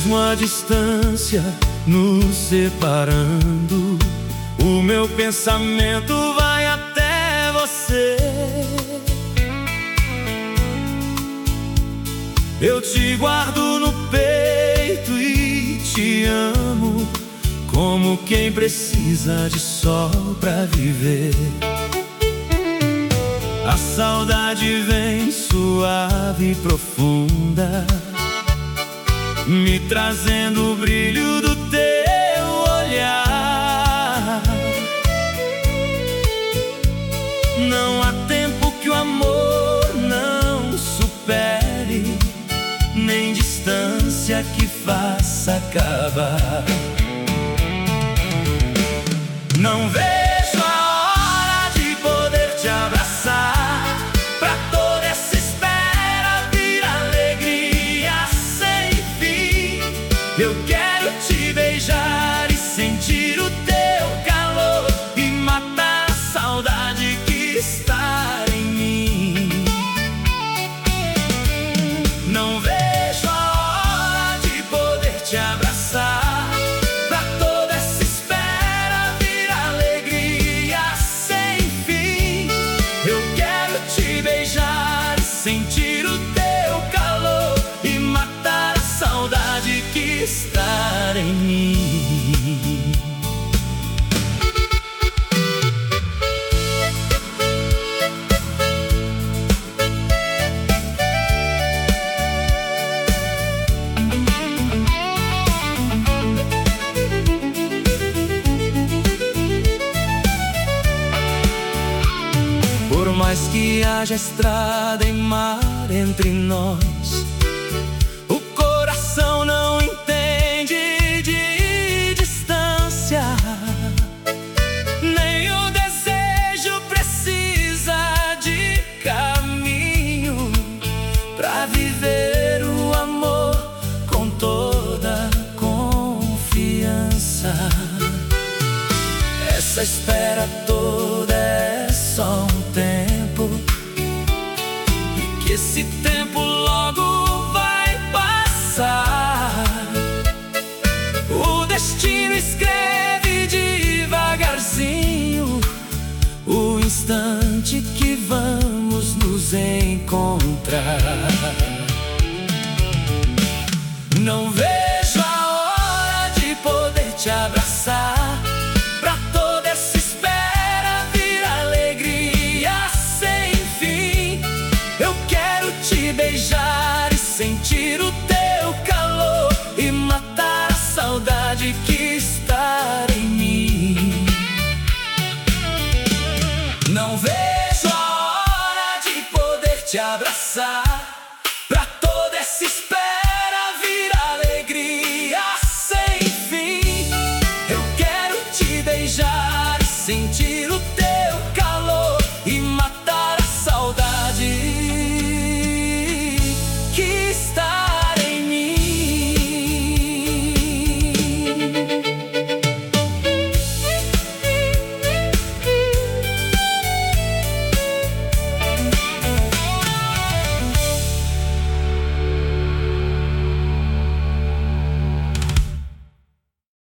Mesmo a distância nos separando, o meu pensamento vai até você. Eu te guardo no peito e te amo, como quem precisa de sol pra viver. A saudade vem suave e profunda, me trazendo o brilho do teu olhar. Não há tempo que o amor não supere, nem distância que faça acabar. Não vejo a hora de poder te abraçar, pra toda essa espera vir alegria sem fim. Eu quero te beijar e sentir o teu calor e matar a saudade que está em mim. Não vejo a hora de poder te abraçar, pra toda essa espera vir alegria sem fim. Eu quero te beijar e sentir o teu calor e matar a saudade que está em mim. Por mais que haja estrada e mar entre nós, o coração não entende de distância, nem o desejo precisa de caminho pra viver o amor com toda confiança. Essa espera toda é só um tempo, e que esse tempo logo vai passar. O destino escreve devagarzinho o instante que vamos nos encontrar. Não vejo a hora de poder te abraçar, pra toda essa espera vir alegria sem fim. Eu quero te beijar e sentir o teu calor e matar a saudade que está em mim. Não vejo a hora de poder te abraçar,